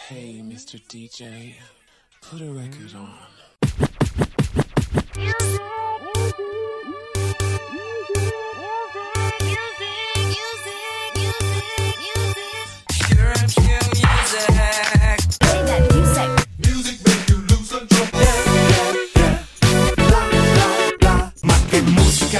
Hey, Mr. DJ, put a record on. Music make you lose control. Bla, bla, bla. Más que música.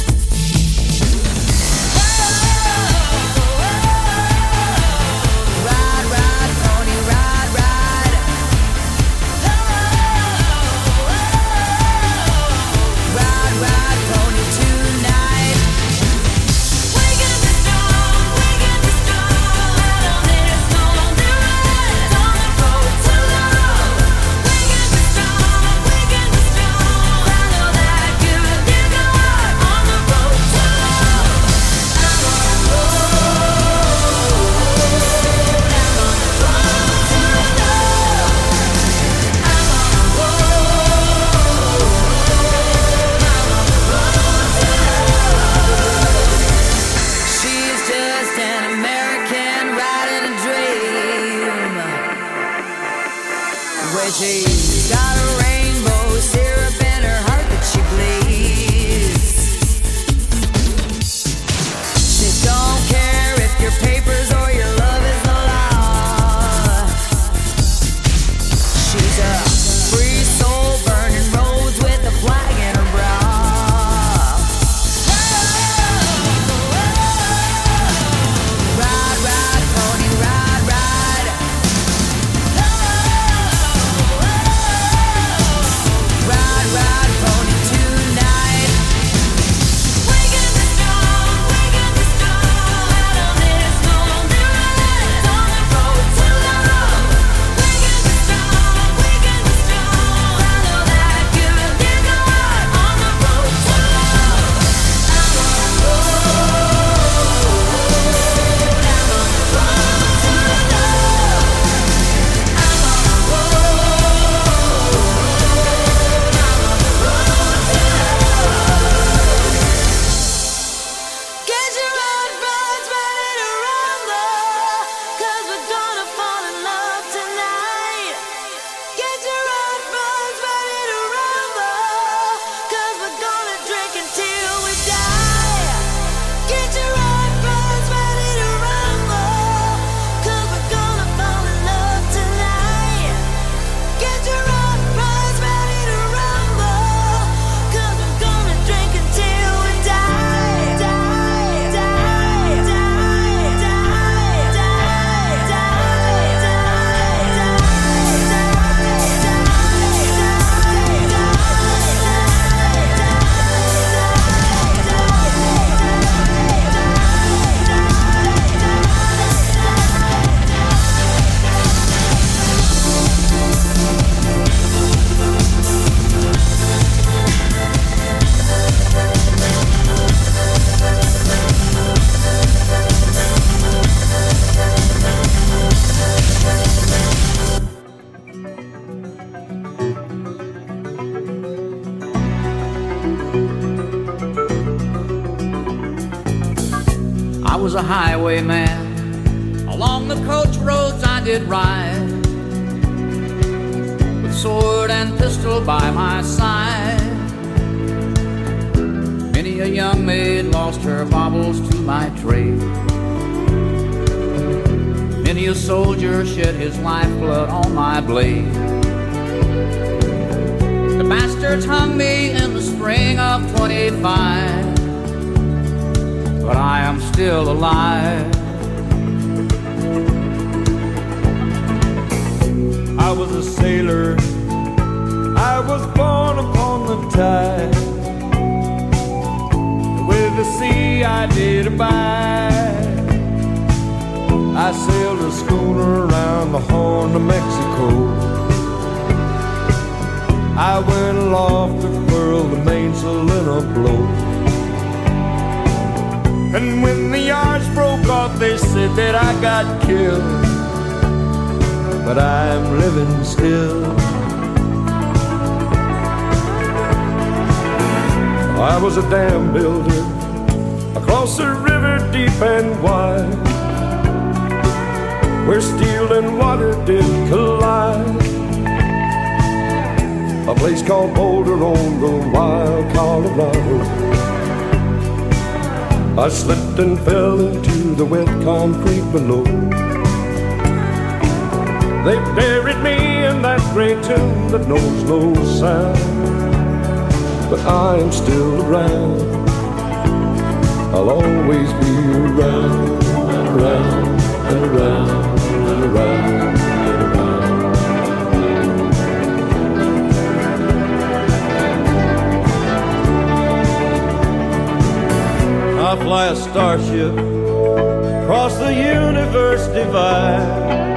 Run, where she's got a rainbow syrup in her heart that she bleeds. She don't care if your papers or your love is the law. She's a free soul burning roads with a flag in her bra. Ride, ride, pony, ride, ride. Ride, ride, pony tonight. We can be strong, out on this lonely ride, on the road to love. We can be strong, I know that you know what, on the road to love. I'm on the road, I'm on the road to love. I'm on the road, get your red buds ready to rumble, 'cause we're gonna fall in love tonight. Get your red buds ready to rumble, 'cause we're gonna drink until we die. Get your red buds ready to rumble, 'cause we're gonna fall in love tonight. Get your red buds ready to rumble, 'cause we're gonna drink until we die. Die, die, die, die, die, I was a highwayman. Along the coach roads I did ride, with sword and pistol by my side. Many a young maid lost her baubles to my trade. Many a soldier shed his lifeblood on my blade. The bastards hung me in the spring of 25, but I am still alive. I was a sailor, I was born upon the tide. With the sea I did abide. I sailed a schooner around the Horn of Mexico. I went aloft to furl the mainsail in a blow. And when the yards broke off, they said that I got killed. But I'm living still. I was a dam builder across a river deep and wide, where steel and water did collide. A place called Boulder on the wild Colorado. I slipped and fell into the wet concrete below. They buried me in that great tomb that knows no sound. But I am still around. I'll always be around and around and around and around and around. I fly a starship across the universe divide,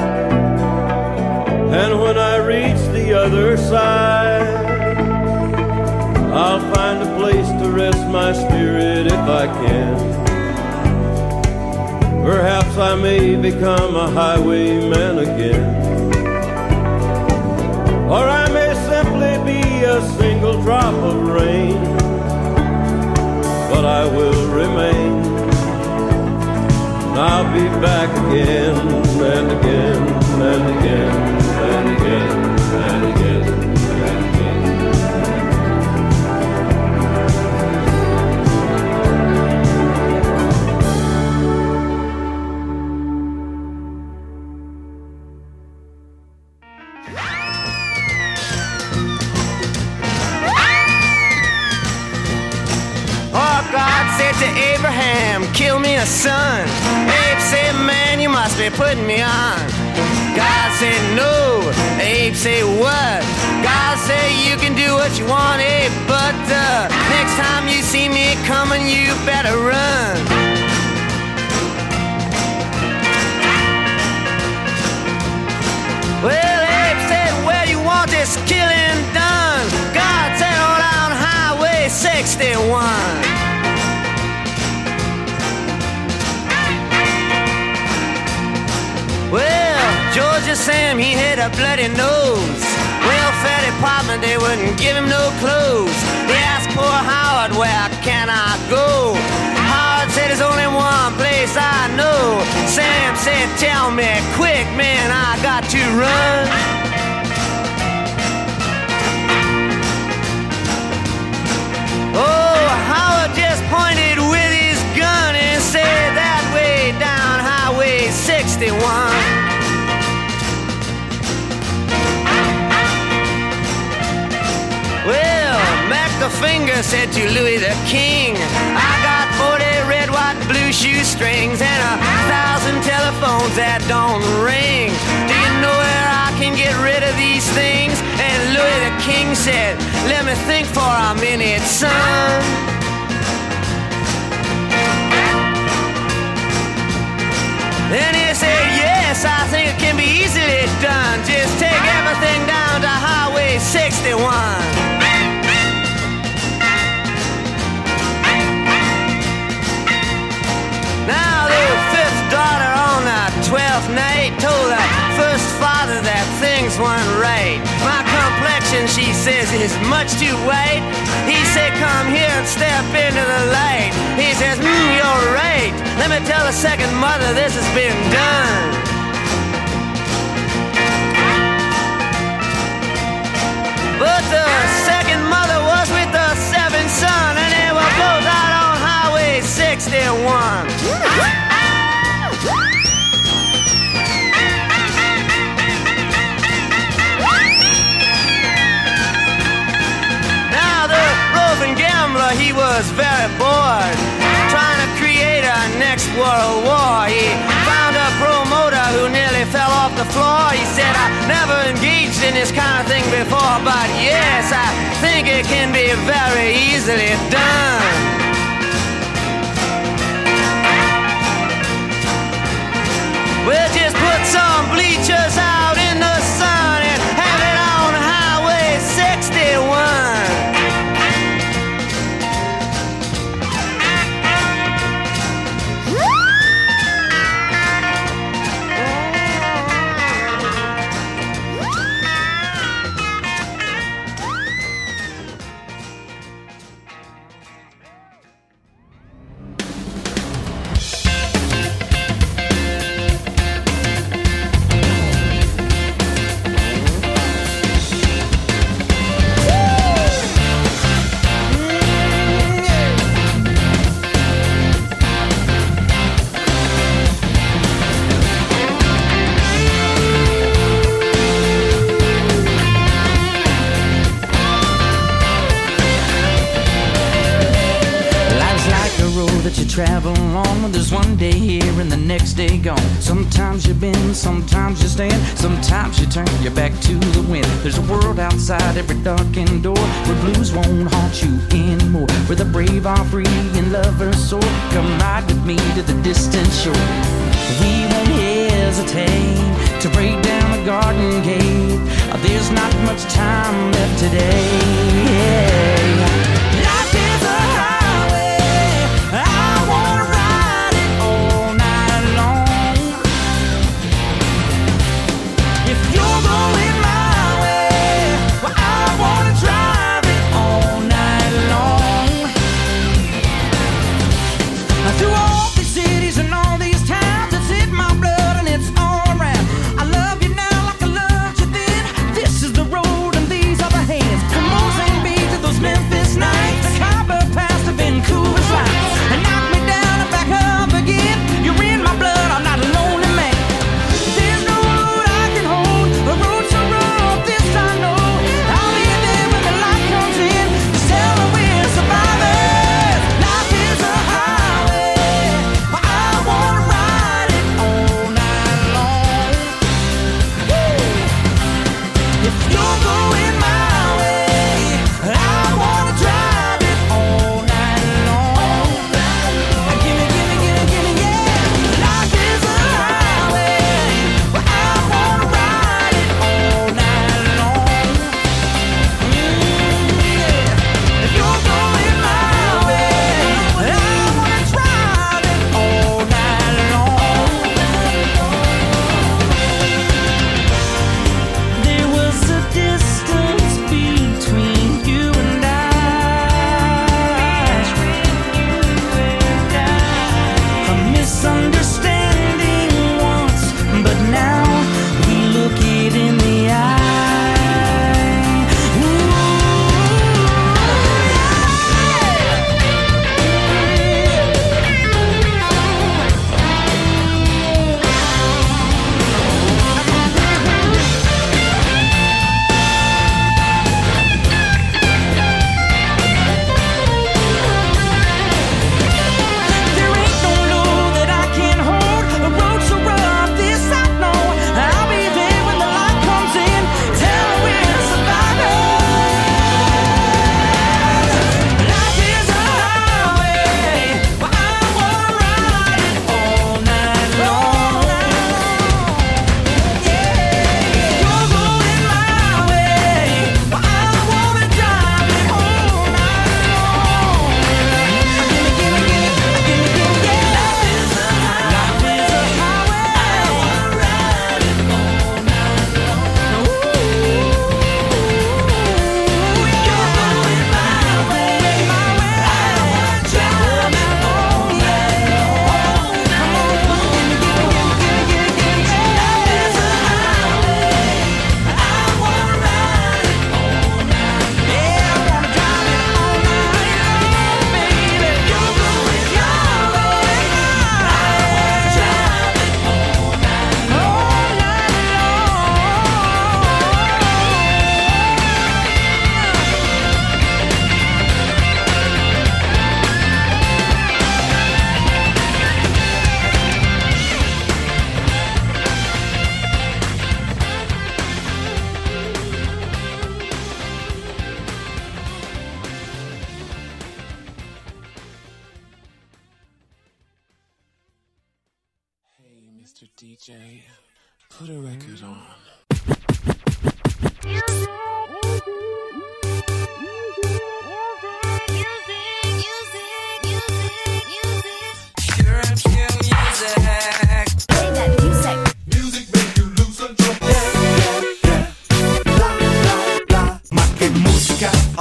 and when I reach the other side, I'll find a place to rest my spirit if I can. Perhaps I may become a highwayman again, or I may simply be a single drop of rain, but I will remain. I'll be back again and again and again and again. the sun. Abe said, man, you must be putting me on. God said, no. Abe said, what? God said, you can do what you want, Abe, but next time you see me coming, you better run. Well, Abe said, where you want this killing done? God said, on down Highway 61. Well, Georgia Sam, he had a bloody nose. Welfare department, they wouldn't give him no clothes. They asked poor Howard, where can I go? Howard said, there's only one place I know. Sam said, tell me quick, man, I got to run. Oh, Howard just pointed with his gun and said, that way down Highway 61. Well, Mac the Finger said to Louis the King, I got 40 red, white, blue shoestrings and 1,000 telephones that don't ring. Do you know where I can get rid of these things? And Louis the King said, let me think for a minute, son. Then he said, yes, I think it can be easily done. Just take everything down to Highway 61. Now the fifth daughter on the 12th night told the first father that things weren't right. My complexion, she says, is much too white. He said, come here and step into the light. He says, you're right. Let me tell the second mother this has been done. But the second mother was with the seventh son, and they were both out on Highway 61. Now the roving gambler, he was very bored, trying to create a next world war. He found a promoter who nearly fell off the floor. He said, I never engaged in this kind of thing before, but yes, I think it can be very easily done. We'll just put some bleachers out in the sun and have it on Highway 61. Travel on, there's one day here and the next day gone. Sometimes you bend, sometimes you stand, sometimes you turn your back to the wind. There's a world outside every darkened door where blues won't haunt you anymore, where the brave are free and lovers soar. Come ride with me to the distant shore. We won't hesitate to break down the garden gate. There's not much time left today. Life is a highway, I wanna ride it all night long. If you're going my way, well, I wanna drive it all night long. Through all these cities and all these towns, it's in my blood and it's all around. I love you now like I loved you then. This is the road and these are the hands. Come on. DJ, put a record on. Music make you lose control. Yeah, yeah, yeah. La, la, la. Más que música.